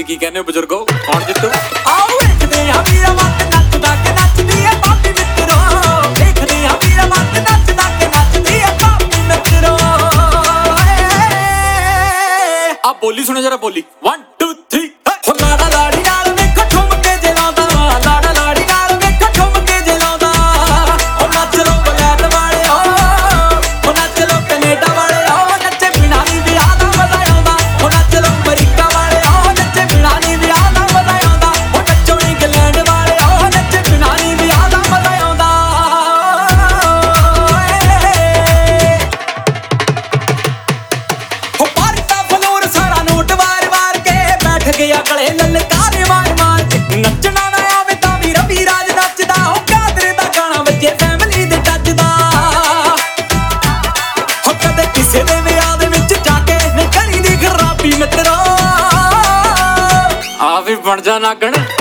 ਤੁਸੀਂ ਕੀ ਕਹਿੰਦੇ ਹੋ ਬਜ਼ੁਰਗੋ, ਕੌਣ ਜਿੱਤੂ? ਆਓ ਵੇਖਦੇ ਆ ਵੀਰਾ ਮੱਤ ਨੱਚਦਾ ਕਿ ਨੱਚਦੀ ਐ ਬਾਪੀ ਮਿੱਤਰੋ, ਵੇਖਦੇ ਆ ਵੀਰਾ ਮੱਤ ਨੱਚਦਾ ਕਿ ਨੱਚਦੀ ਐ ਬਾਪੀ ਮਿੱਤਰੋ। ਆ ਬੋਲੀ ਸੁਣੋ ਜਰਾ, ਬੋਲੀ 1 2 3 ਹੋ ਲਾੜਾ ਲਾੜੀ ਨਾਲ ਵੇਖੋ ਠੁਮਕੇ ਜੇ ਲਾਉਂਦਾ ਵਾ, ਲਾੜਾ ਲਾੜੀ ਨਾਲ ਵੇਖੋ ਠੁਮਕੇ ਜੇ ਲਾਉਂਦਾ। ਹੋ ਨੱਚ ਲੋ ਬਲੈਤ ਵਾਲਿਓ, ਹੋ ਨੱਚ ਲੋ ਕੈਨੇਡਾ ਵਾਲਿਓ, ਨੱਚੇ ਬਿਨਾਂ ਨੀ ਵਿਆਹ ਦਾ ਮਜ਼ਾ ਆਉਂਦਾ। ਹੋ ਨੱਚ ਲੋ ਅਮਰੀਕਾ ਵਾਲਿਓ, ਨੱਚੇ ਬਿਨਾਂ ਨੀ ਵਿਆਹ ਦਾ ਮਜ਼ਾ ਆਉਂਦਾ। ਹੋ ਨੱਚੋ ਇੰਗਲੈਂਡ ਵਾਲਿਓ, ਨੱਚੇ ਬਿਨਾਂ ਨੀ ਵਿਆਹ ਦਾ ਮਜ਼ਾ ਆਉਂਦਾ। ਹੋ ਭਰਤਾ ਫਲੋਰ ਸਾਰਾ ਨੋਟ ਵਾਰ ਵਾਰ ਕੇ, ਬੈਠ ਗਿਆ ਗਲੇ ਲਲਕਾਰੇ ਮਾਰ ਮਾਰ ਕੇ। ਨੱਚਣਾ ਨਾ ਆਵੇ ਤਾਂ ਵੀ ਰਵੀ ਰਾਜ ਨੱਚਦਾ, ਹੋ ਕਾਦਰੇ ਦਾ ਗਾਣਾ ਵੱਜੇ ਫੈਮਿਲੀ ਦੇ ਟੱਚਦਾ। ਹੋ ਕਦੇ ਕਿਸੇ ਦੇ ਵਿਆਹ ਦੇ ਵਿੱਚ ਜਾ ਕੇ ਨਹੀਂ ਕਰੀ ਦੀ ਖਰਾਬੀ ਮਿੱਤਰੋ। ਆ ਵੀ ਬਣ ਜਾ ਨਾਗਣ।